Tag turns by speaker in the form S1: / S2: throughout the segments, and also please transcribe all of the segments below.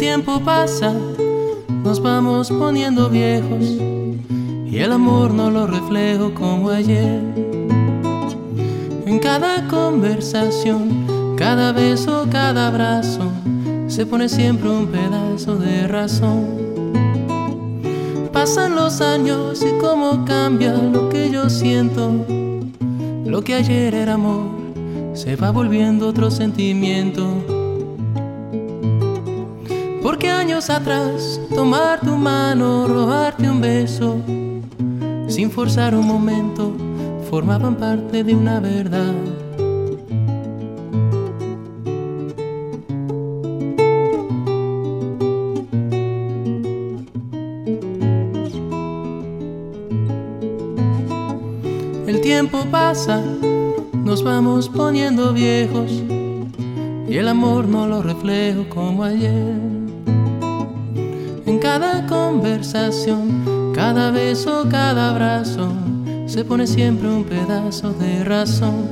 S1: tiempo pasa, nos vamos poniendo viejos y el amor no lo reflejo como ayer. En cada conversación, cada beso, cada abrazo, se pone siempre un pedazo de razón. Pasan los años y cómo cambia lo que yo siento. Lo que ayer era amor se va volviendo otro sentimiento. Porque años atrás tomar tu mano, robarte un beso, sin forzar un momento, formaban parte de una verdad. El tiempo pasa, nos vamos poniendo viejos y el amor no lo reflejo como ayer. En cada conversación, cada beso, cada abrazo, se pone siempre un pedazo de razón.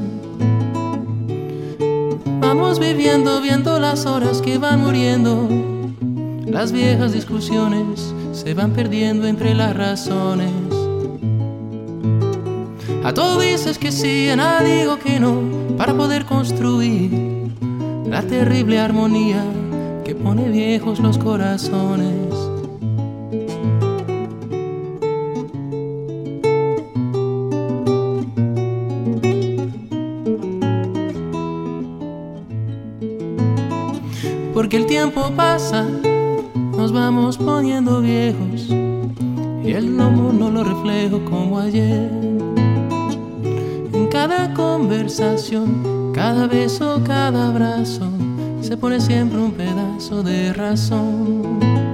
S1: Vamos viviendo, viendo las horas que van muriendo. Las viejas discusiones se van perdiendo entre las razones. A todo dices que sí, a nada digo que no, para poder construir la terrible armonía que pone viejos los corazones. Porque el tiempo pasa, nos vamos poniendo viejos y el amor no lo reflejo como ayer. En cada conversación, cada beso, cada abrazo, se pone siempre un pedazo de razón.